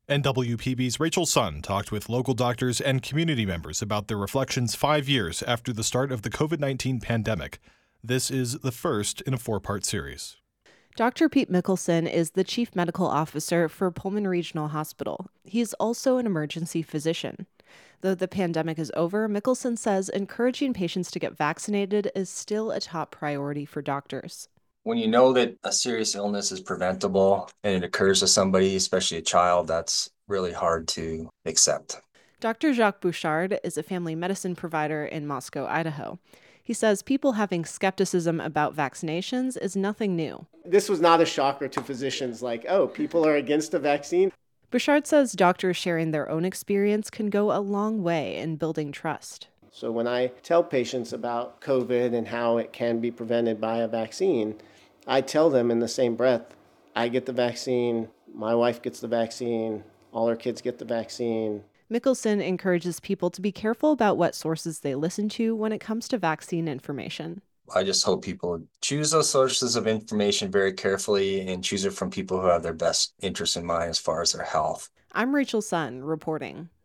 NWPB's Rachel Sun talked with local doctors and community members about their reflections 5 years after the start of the COVID-19 pandemic. This is the first in a 4-part series. Dr. Pete Mickelson is the Chief Medical Officer for Pullman Regional Hospital. He's also an emergency physician. Though the pandemic is over, Mickelson says encouraging patients to get vaccinated is still a top priority for doctors. When you know that a serious illness is preventable and it occurs to somebody, especially a child, that's really hard to accept. Dr. Jacques Bouchard is a family medicine provider in Moscow, Idaho. He says people having skepticism about vaccinations is nothing new. This was not a shocker to physicians like, oh, people are against the vaccine. Bouchard says doctors sharing their own experience can go a long way in building trust. So when I tell patients about COVID and how it can be prevented by a vaccine, I tell them in the same breath, I get the vaccine, my wife gets the vaccine, all our kids get the vaccine. Mickelson encourages people to be careful about what sources they listen to when it comes to vaccine information. I just hope people choose those sources of information very carefully and choose it from people who have their best interests in mind as far as their health. I'm Rachel Sun reporting.